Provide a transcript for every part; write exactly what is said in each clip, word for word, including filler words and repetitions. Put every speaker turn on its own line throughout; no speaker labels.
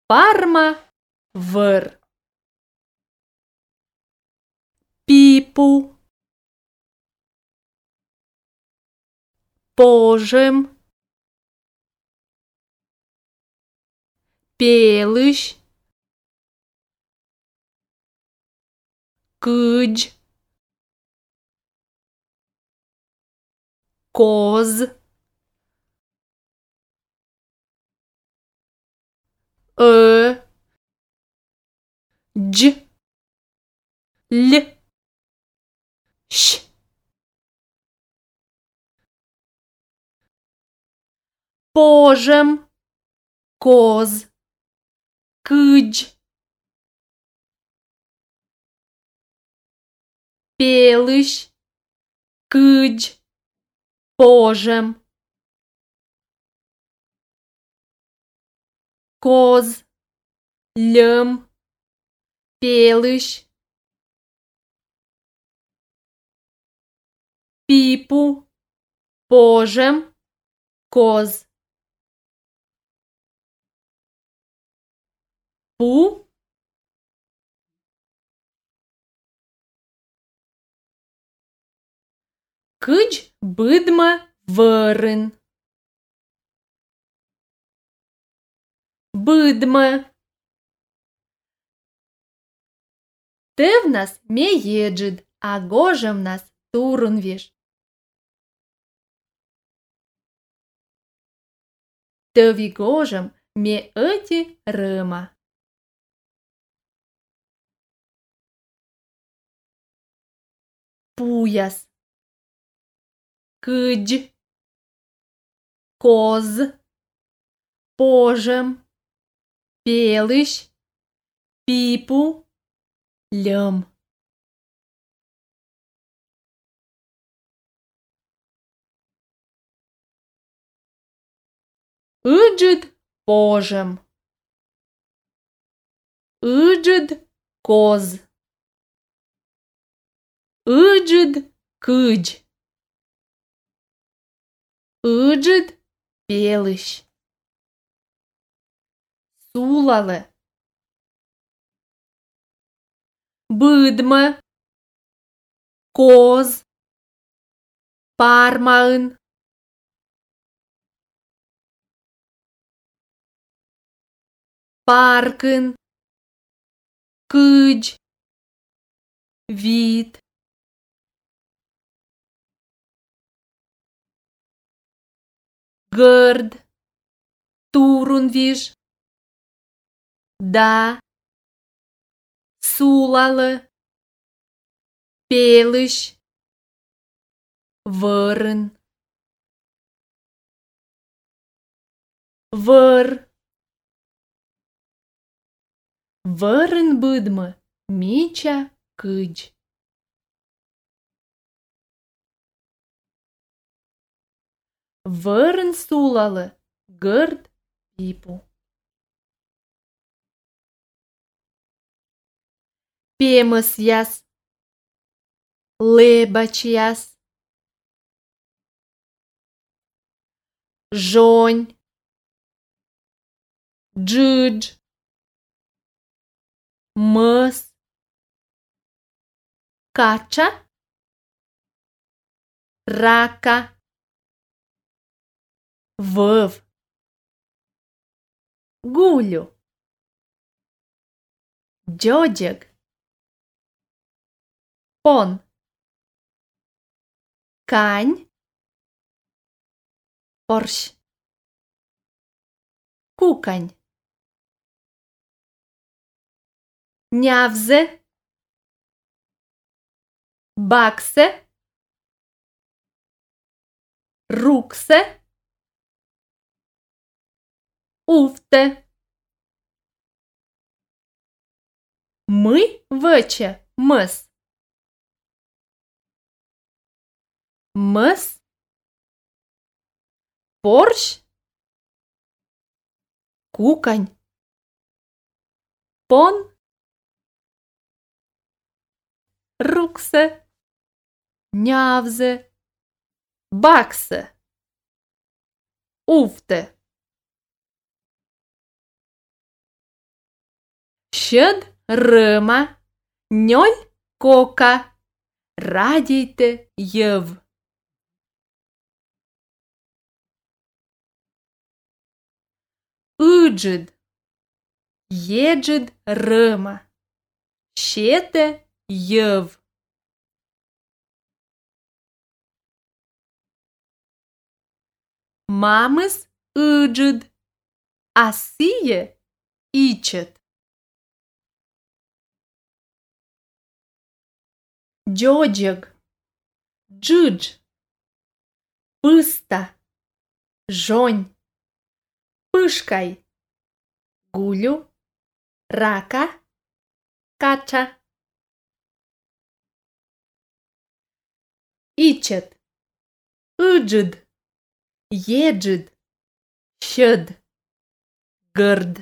Парма вăr. Пипу. Пожем. Пелыș. Câgi. Coz. Ă. G. L. Ș. Pojem. Coz. Câgi. Peliș. Câgi. Pojem. Coz. Lăm. Peliș. Pipu. Pojem. Coz. Pu. Câgi bâdmă vărân. Bâdmă. Tevnas me jedžid, a gožemnas turunviš. Tăvi gožem me ăti râma. Pujas. Câgi. Coz. Pojem. Peliș. Pipu. Lăm. Îgid pojem. Îgid coz. Îgid câgi. Îgid peliș. Sulale. Bâdmă. Coz. Parmaân. Parcân. Câgi. Vit. Gărd. Turunviș. Da. Sulală. Peliș. Vărân. Văr. Văr în bâdmă micea câgi. Văr în sulală gărd pipu. Piemăsias. Lebacias. Joni. Gigi. Măs. Cacea. Raca. Văv. Guliu. Giogeg. Pon. Cani. Porș. Cucani. Neavze. Baxe. Ruxe. Ufte. Mâi văce măs. Măs. Porș. Cucani. Pon. Ruxe. Neavze. Baxe. Ufte. Щед рыма, ньоль кока, радійте єв. Ыджид, еджид рыма, щете єв. Мамыс ыджид, асие ичет. Джоджег, джидж, пыста, жонь, пышкай, гулю, рака, кача. Ичет, ыджид, еджид, щед, гырд.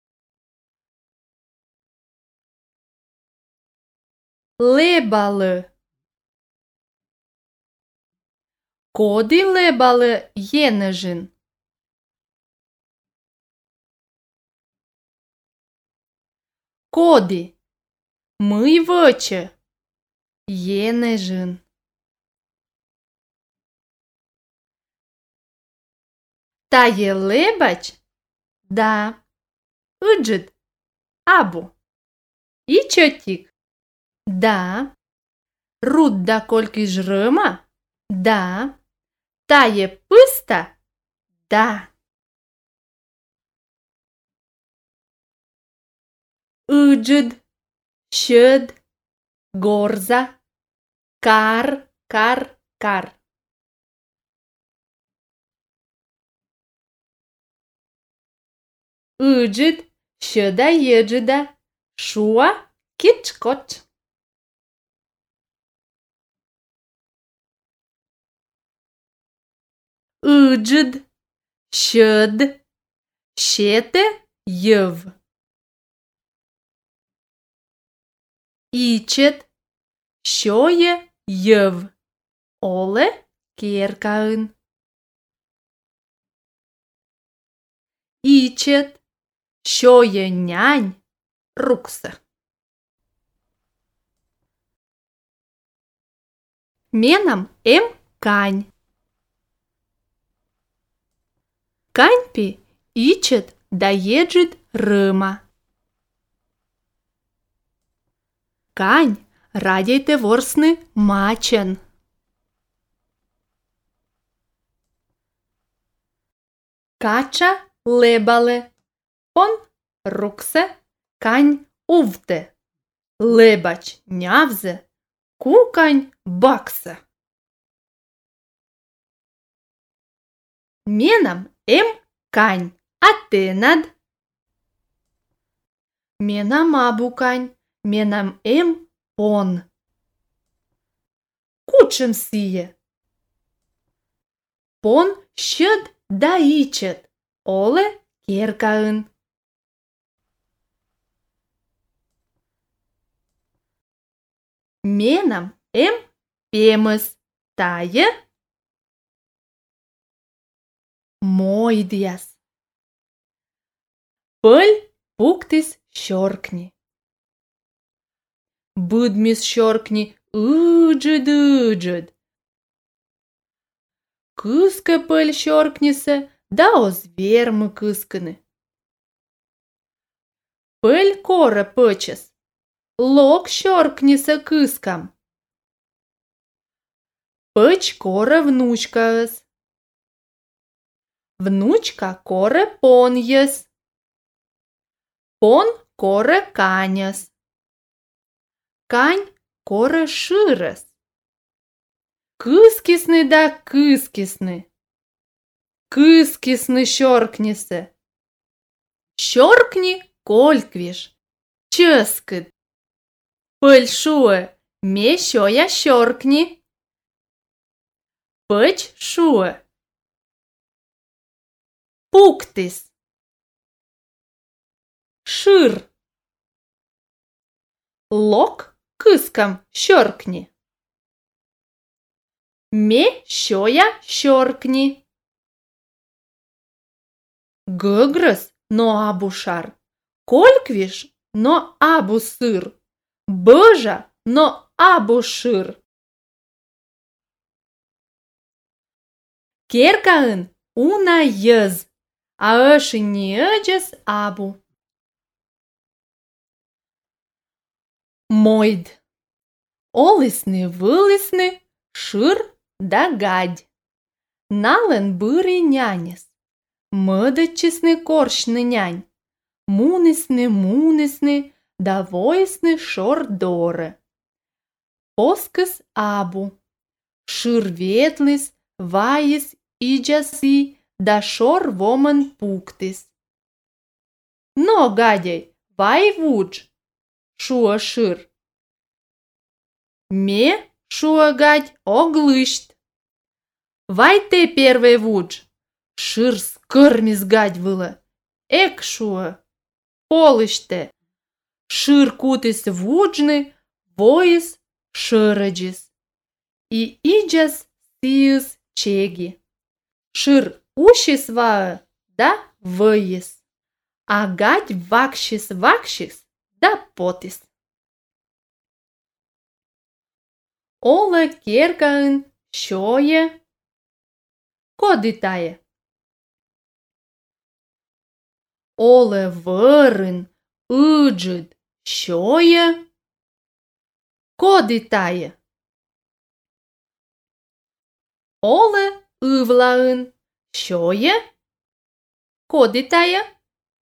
Лебалы. Коди лебали єнежин? Коди, мий воче, єнежин. Та є лебач? Да. Ыджид, абу. І чотік? Да. Рудда кольки жрыма? Да. Та є писта? Да. Ыджид, щед, горза, кар, кар, кар. Ыджид, щеда еджида, шуа, кичкот. Ыджид, щед, щете, єв. Ичет, щоє, єв. Оле, керкаын. Ичет, щоє, нянь, рукса. Менам ем кань. Каньпі ичет да еджит рыма. Кань, радійте ворсни мачен. Кача лебале, пон руксе, кань увте. Лебач нявзе, кукань бакса. Менам ем кань, а ти над? Менам абу кань, менам ем пон. Кучем сіє? Пон щед да ичет, оле керкаын. Менам ем пемыс, тае мойдяс. Пыль пуктис щоркни. Будмис щоркни ыджид-ыджид. Кыска пыль щоркнисе, да озвермы кысканы. Пыль кора пычес, лок щоркнисе кыскам. Пыч кора внучкаыс. Внучка коре пон ес. Пон коре каняс. Кань коре шырес. Кыскисны да кыскисны. Кыскисны щоркнисе. Щоркни кольквиш. Ческыт. Пыль шуэ, ме щоя щоркни. Пыч шуэ. Пуктис. Шыр. Лок кыскам щоркни. Ме щоя щоркни. Гыгрыс, но абушар. Кольквиш но абу сыр. Божа, но абу шыр. Керкаын уна йыз, а ыши ниъджес абу. Мойд. Олысны-вылысны, шыр да гадь. Налын быры нянес. Мыдычесны коршны нянь. Мунысны-мунысны, да войсны шордоры. Поскыс абу. Шыр ветлыс, вайыс иджасы, да шор воман пуктыс. Но, гадяй, вай вудж, шуа шыр. Ме, шуа гадь, оглышт. Вай те первый вудж. Шыр скырмис гадь выла. Эк шуа. Полыште. Шыр кутыс вуджны, воис шыраджис. И иджас сиыс чеги. Шыр ущис ваа, да выис. А гадь вакшис-вакшис, да потис. Ола керкаын шое. Кодытае. Оле вырын ыджыд шое. Кодытае. Оле ывлаын шое. Кодытае.